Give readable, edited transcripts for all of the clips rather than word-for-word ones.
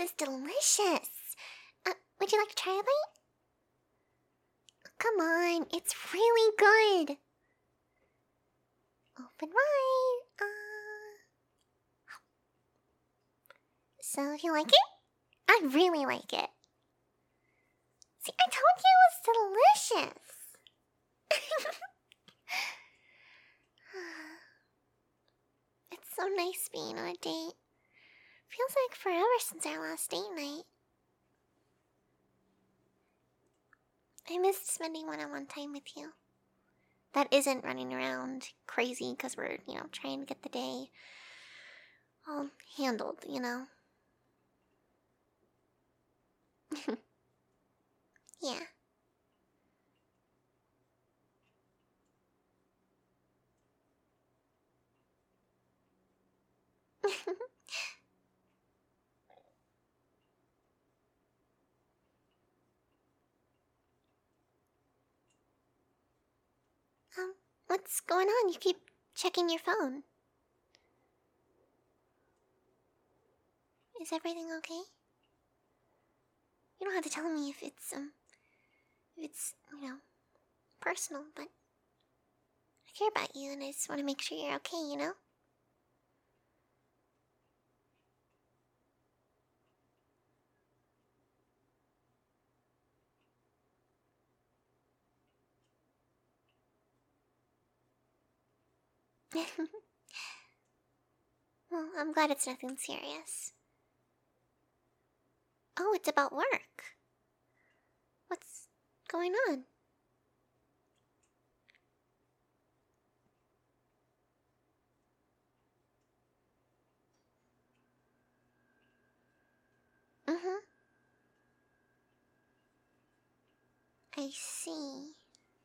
is delicious. Would you like to try a bite? Come on, it's really good. Open wide. So you like it? I really like it. See, I told you it was delicious. It's so nice being on a date. Feels like forever since our last date night. I missed spending one-on-one time with you. That isn't running around crazy because we're, trying to get the day all handled, Yeah. What's going on? You keep checking your phone. Is everything okay? You don't have to tell me if it's personal, but I care about you and I just want to make sure you're okay, Well, I'm glad it's nothing serious. Oh, it's about work. What's going on? Mm-hmm. I see.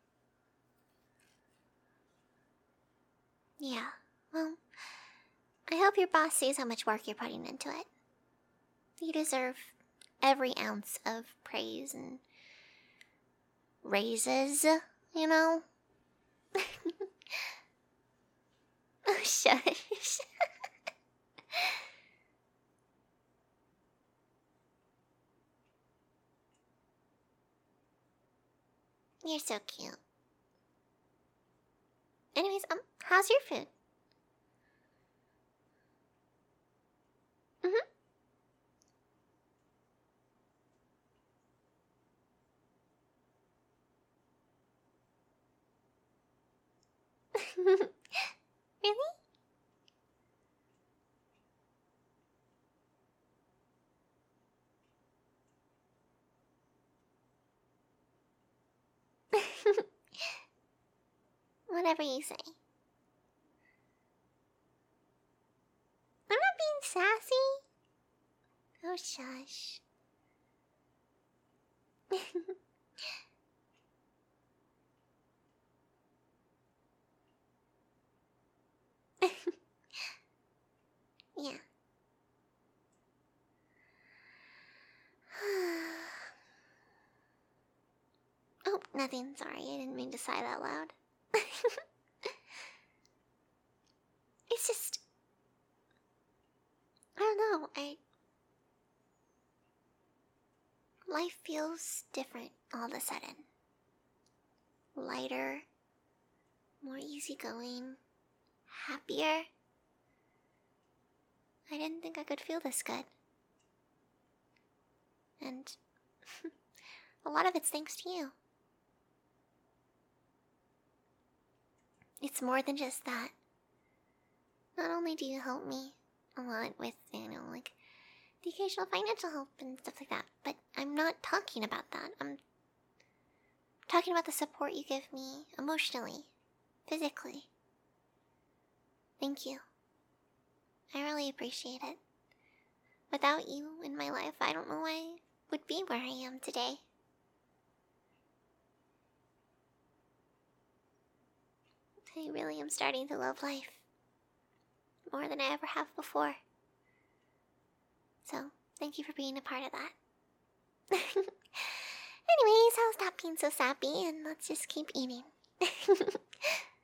Yeah, well, I hope your boss sees how much work you're putting into it. You deserve every ounce of praise and raises, Oh, shush. You're so cute. Anyways, how's your food? Mm-hmm. Really? Whatever you say. I'm not being sassy. Oh, shush. Yeah. Oh, nothing. Sorry, I didn't mean to sigh that loud. It's just... I don't know, life feels different all of a sudden. Lighter, more easygoing, happier. I didn't think I could feel this good. And a lot of it's thanks to you. It's more than just that. Not only do you help me a lot with, like the occasional financial help and stuff like that, but I'm not talking about that. I'm talking about the support you give me emotionally, physically. Thank you. I really appreciate it. Without you in my life, I don't know I would be where I am today. I really am starting to love life more than I ever have before. So, thank you for being a part of that. Anyways, I'll stop being so sappy and let's just keep eating.